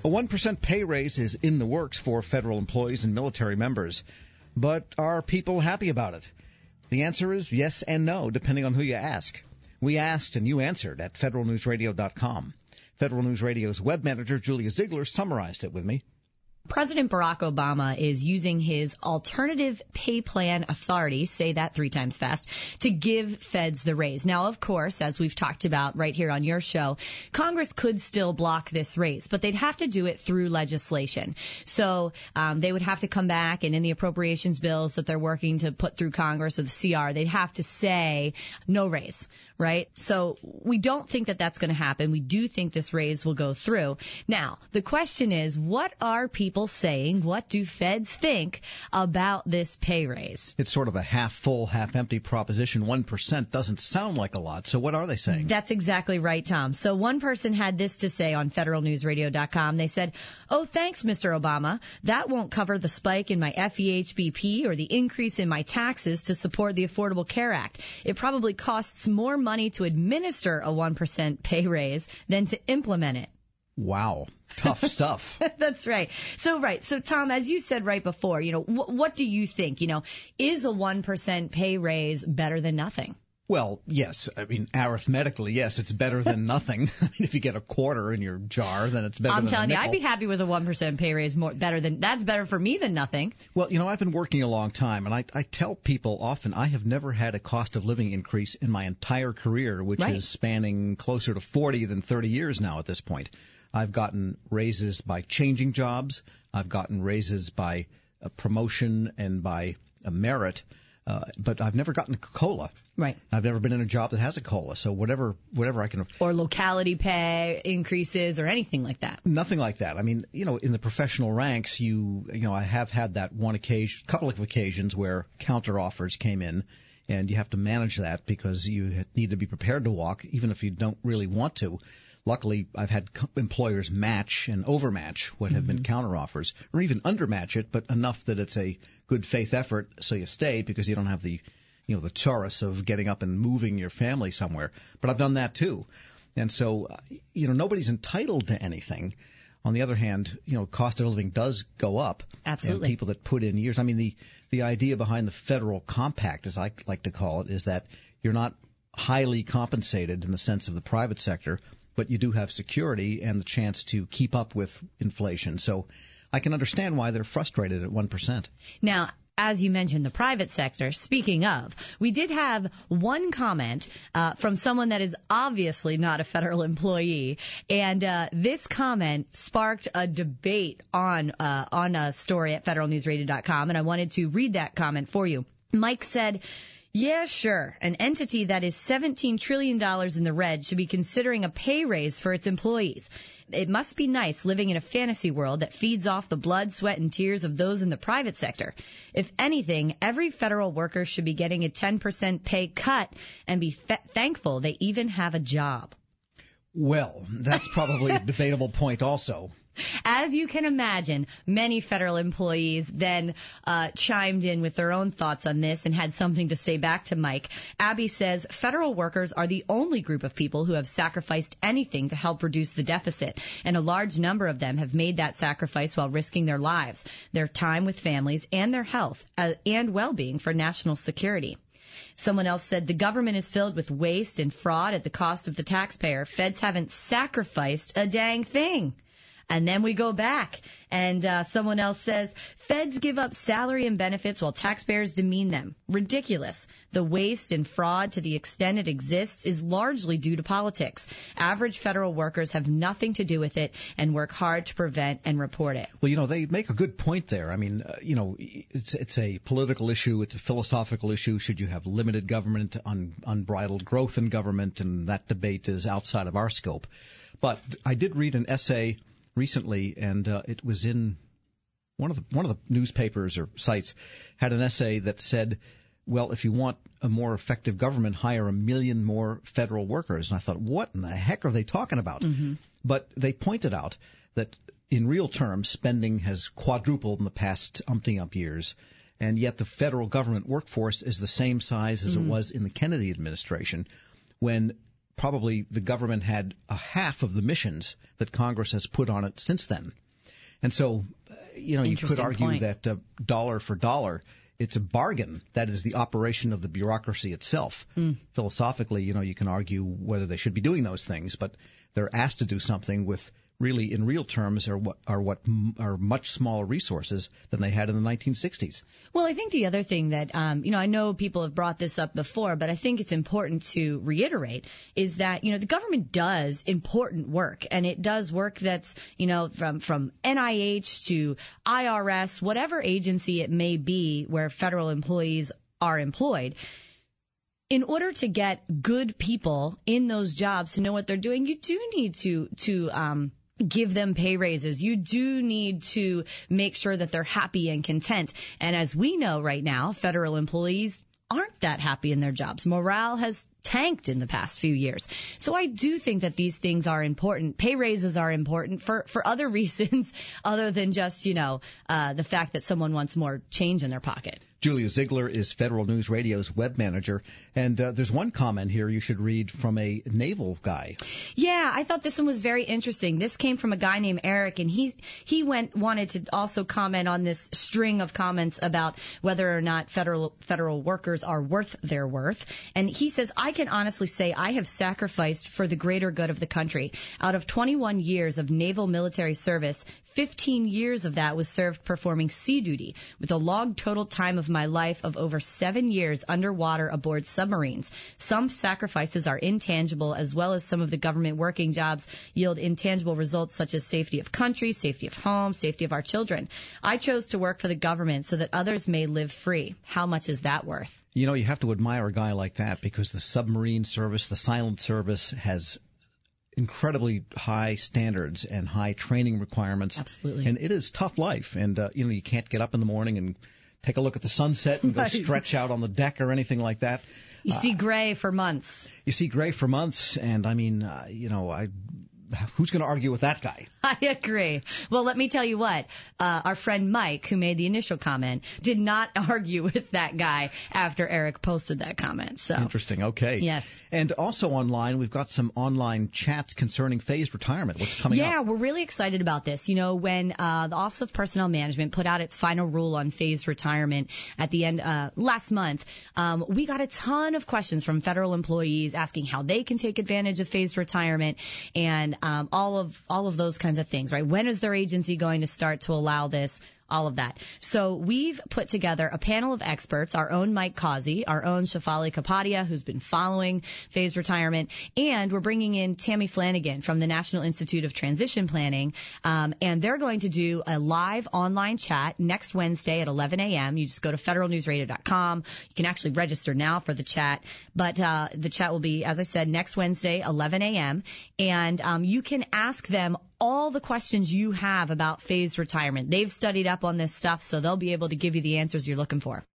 A 1% pay raise is in the works for federal employees and military members. But are people happy about it? The answer is yes and no, depending on who you ask. We asked and you answered at federalnewsradio.com. Federal News Radio's web manager, Julia Ziegler, summarized it with me. President Barack Obama is using his alternative pay plan authority, say that 3 times fast, to give feds the raise. Now, of course, as we've talked about right here on your show, Congress could still block this raise, but they'd have to do it through legislation. So they would have to come back, and in the appropriations bills that they're working to put through Congress or the CR, they'd have to say no raise, right? So we don't think that that's going to happen. We do think this raise will go through. Now, the question is, what are people saying? What do feds think about this pay raise? It's sort of a half full, half empty proposition. 1% doesn't sound like a lot. So what are they saying? That's exactly right, Tom. So one person had this to say on federalnewsradio.com. They said, "Oh, thanks, Mr. Obama. That won't cover the spike in my FEHBP or the increase in my taxes to support the Affordable Care Act. It probably costs more money to administer a 1% pay raise than to implement it." Wow. Tough stuff. That's right. So Tom, as you said right before, what do you think? Is a 1% pay raise better than nothing? Well, yes. I mean, arithmetically, yes, it's better than nothing. I mean, if you get a quarter in your jar, then it's better than a nickel. I'm telling you, I'd be happy with a 1% pay raise. That's better for me than nothing. Well, I've been working a long time, and I tell people often I have never had a cost of living increase in my entire career, which is spanning closer to 40 than 30 years now at this point. I've gotten raises by changing jobs. I've gotten raises by a promotion and by a merit. But I've never gotten a COLA. Right. I've never been in a job that has a COLA. So whatever I can. Or locality pay increases or anything like that. Nothing like that. I mean, in the professional ranks, I have had that couple of occasions where counter offers came in, and you have to manage that because you need to be prepared to walk, even if you don't really want to. Luckily, I've had employers match and overmatch what have been counteroffers, or even undermatch it, but enough that it's a good faith effort, so you stay because you don't have the chorus of getting up and moving your family somewhere. But I've done that too, and so nobody's entitled to anything. On the other hand, cost of living does go up. Absolutely. And people that put in years. I mean, the idea behind the federal compact, as I like to call it, is that you're not highly compensated in the sense of the private sector, but you do have security and the chance to keep up with inflation. So I can understand why they're frustrated at 1%. Now, as you mentioned, the private sector, speaking of, we did have one comment from someone that is obviously not a federal employee, and this comment sparked a debate on a story at federalnewsradio.com, and I wanted to read that comment for you. Mike said, "Yeah, sure. An entity that is $17 trillion in the red should be considering a pay raise for its employees. It must be nice living in a fantasy world that feeds off the blood, sweat, and tears of those in the private sector. If anything, every federal worker should be getting a 10% pay cut and be thankful they even have a job." Well, that's probably a debatable point also. As you can imagine, many federal employees then chimed in with their own thoughts on this and had something to say back to Mike. Abby says, "Federal workers are the only group of people who have sacrificed anything to help reduce the deficit, and a large number of them have made that sacrifice while risking their lives, their time with families, and their health and well-being for national security." Someone else said, "The government is filled with waste and fraud at the cost of the taxpayer. Feds haven't sacrificed a dang thing." And then we go back, and someone else says, "Feds give up salary and benefits while taxpayers demean them. Ridiculous. The waste and fraud, to the extent it exists, is largely due to politics. Average federal workers have nothing to do with it and work hard to prevent and report it." Well, they make a good point there. I mean, it's a political issue. It's a philosophical issue. Should you have limited government, unbridled growth in government? And that debate is outside of our scope. But I did read an essay recently, and it was in one of the newspapers or sites had an essay that said, well, if you want a more effective government, hire 1 million more federal workers. And I thought, what in the heck are they talking about? But they pointed out that in real terms, spending has quadrupled in the past umpty-ump years, and yet the federal government workforce is the same size as it was in the Kennedy administration, when probably the government had a half of the missions that Congress has put on it since then. And so, you could argue that dollar for dollar, it's a bargain. That is the operation of the bureaucracy itself. Philosophically, you can argue whether they should be doing those things, but they're asked to do something with really, in real terms, are much smaller resources than they had in the 1960s. Well, I think the other thing that, I know people have brought this up before, but I think it's important to reiterate is that, the government does important work, and it does work that's, from NIH to IRS, whatever agency it may be where federal employees are employed. In order to get good people in those jobs to know what they're doing, you do need to give them pay raises. You do need to make sure that they're happy and content. And as we know right now, federal employees aren't that happy in their jobs. Morale has tanked in the past few years. So I do think that these things are important. Pay raises are important for other reasons other than just, the fact that someone wants more change in their pocket. Julia Ziegler is Federal News Radio's web manager, and there's one comment here you should read from a naval guy. Yeah, I thought this one was very interesting. This came from a guy named Eric, and he wanted to also comment on this string of comments about whether or not federal workers are worth their worth. And he says, I can honestly say I have sacrificed for the greater good of the country. Out of 21 years of naval military service, 15 years of that was served performing sea duty, with a logged total time of my life of over 7 years underwater aboard submarines. Some sacrifices are intangible, as well as some of the government working jobs yield intangible results such as safety of country, safety of home, safety of our children. I chose to work for the government so that others may live free. How much is that worth? You have to admire a guy like that, because the submarine service, the silent service, has incredibly high standards and high training requirements. Absolutely. And it is tough life. And, you can't get up in the morning and take a look at the sunset and go stretch out on the deck or anything like that. You see gray for months. And who's going to argue with that guy? I agree. Well, let me tell you what. Our friend Mike, who made the initial comment, did not argue with that guy after Eric posted that comment. So interesting. Okay. Yes. And also online, we've got some online chats concerning phased retirement. What's coming up? Yeah, we're really excited about this. When the Office of Personnel Management put out its final rule on phased retirement at the end last month, we got a ton of questions from federal employees asking how they can take advantage of phased retirement and all of those kinds of things, right? When is their agency going to start to allow this? All of that. So we've put together a panel of experts, our own Mike Causey, our own Shefali Kapadia, who's been following phased retirement, and we're bringing in Tammy Flanagan from the National Institute of Transition Planning, and they're going to do a live online chat next Wednesday at 11 a.m. You just go to federalnewsradio.com. You can actually register now for the chat, but the chat will be, as I said, next Wednesday, 11 a.m., and you can ask them all the questions you have about phased retirement. They've studied up on this stuff, so they'll be able to give you the answers you're looking for.